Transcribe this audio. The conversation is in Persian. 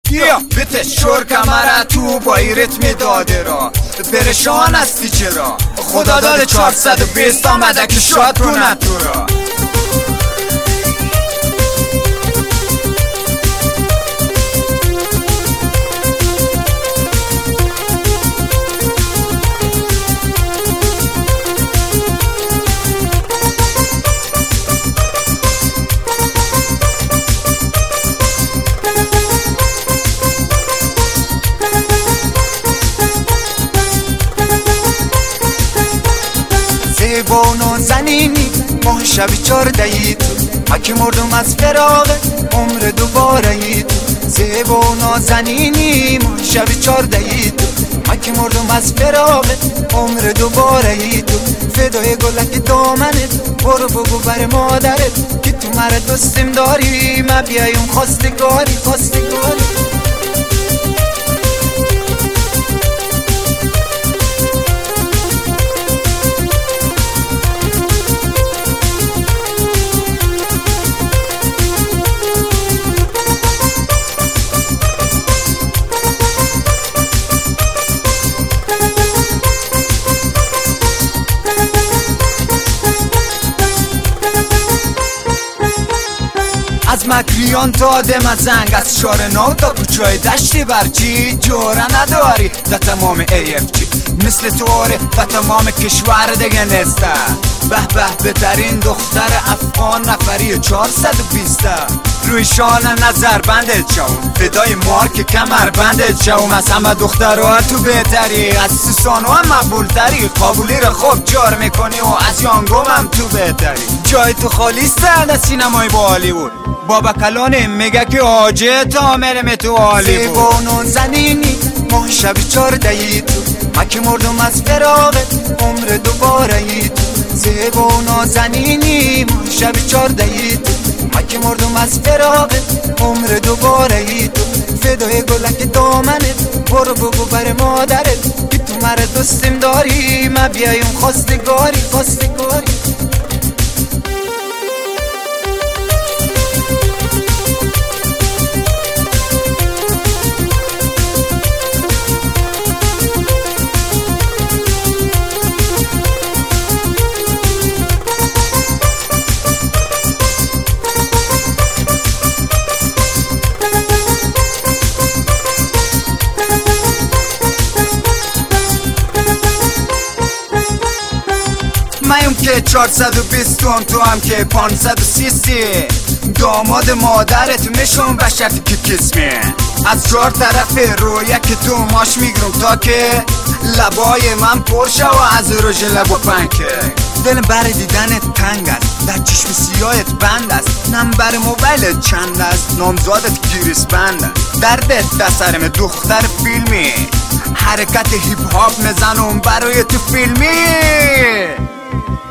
بیا بتش شور کمره تو با ای ریتم داده را پرشان هستی چرا خدا داده 420 آمده که شاد کنه تو را زیبان و زنینی ماه شب 14 تو ما که مردم از فراق عمر دوباره ای تو زیبان و زنینی ماه شب 14 تو ما که مردم از فراق عمر دوباره ای تو فدای گلک دامنت برو بگو بر مادرت که تو مرا دوستم داری ما بیایم خواستگاری از مکریان تا آدم از زنگ از شار نو تا کوچای دشتی برچی جوره نداری در تمام AFG مثل تو آره در تمام کشور دیگه نسته به به بهترین دختر افغان نفری 420 روی شان نظر بندت شوم فدای مارک کمر بندت شوم از همه دخترها تو بهتری از سوسانو هم مقبول تری قابولی رو خوب جار میکنی و از یانگوم هم تو بهتری جای تو خالی سرد از سینمای با هالیوود بابا کلانه میگه که آجه تا مرم تو هالیوود زیبان و زنینی ماه شب 14 تو ما که مردم از فراقت عمر دوباره ای تو زیبان و زنینی ماه شب 14 تو ما که مردم از فراقت عمر دوباره ای تو فدای گلک دامنت برو بگو بر مادرت که تو مرا دوستم داری ما بیایم خواستگاری مایم که 420 تو هم که 530 داماد مادرت میشون به شرطی که کسمی از 4 طرف رو یک تو ماش میگرم تا که لبای من پرشه و از روش لبو پنکه دلم بر دیدنت تنگ است در چشم سیاهت بند است نمبر موبایلت چند است نامزادت گیریس بند است دردت دسترم دختر فیلمی حرکت هیپ هاپ میزنم برای تو فیلمی